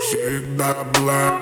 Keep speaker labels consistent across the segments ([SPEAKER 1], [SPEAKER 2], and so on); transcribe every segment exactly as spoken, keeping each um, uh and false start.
[SPEAKER 1] всегда была.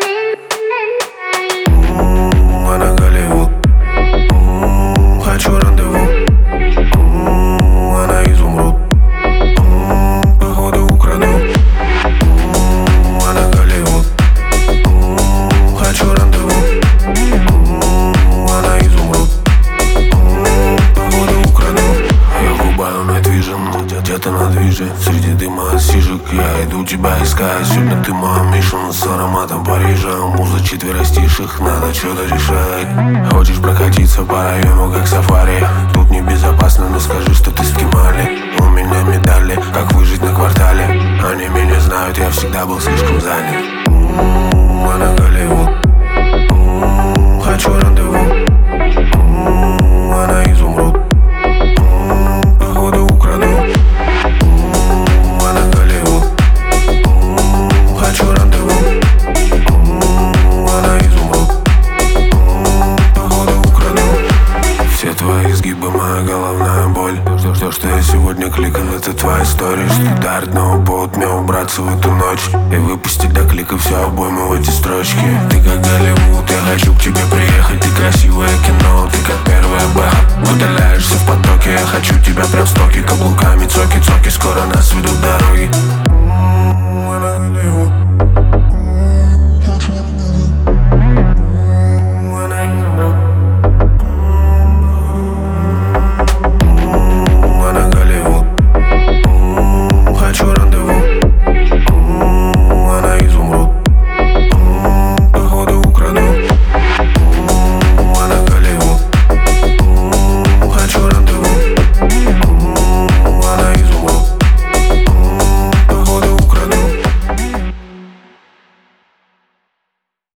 [SPEAKER 2] М-м, она Голливуд. М-м, хочу рандеву. М-м, она изумруд. М-м, походу украду. М-м, она Голливуд. М-м, хочу рандеву. М-м, она изумруд. М-м, походу украду. Я губаю Night где-то на движе. Среди дыма от сижек я иду тебя искать. Сегодня ты моя Мишина с ароматом Парижа. Муза четверостиших, надо что-то решать. Хочешь прокатиться по району, как сафари? Тут небезопасно, но скажи, что ты с Кемали. У меня медали, как выжить на квартале. Они меня знают, я всегда был слишком занят. М-м, она Голливуд. М-м, хочу рандеву. М-м, она изумруд. М-м, походу украду. М-м, она Голливуд. М-м, хочу рандеву. М-м, она изумруд. М-м, походу украду. Все твои изгибы, моя головная боль. Что, что, что я сегодня кликал, это твоя история. Что дарит новый повод мне убраться в эту ночь и выпустить до клика всю обойму в эти строчки. Ты как Голливуд, я хочу к тебе приехать. Ты красивое кино, ты как первая бэха. Удаляешься в потоке, я хочу тебя прям в стоке. Каблуками цоки-цоки, скоро нас ведут дороги.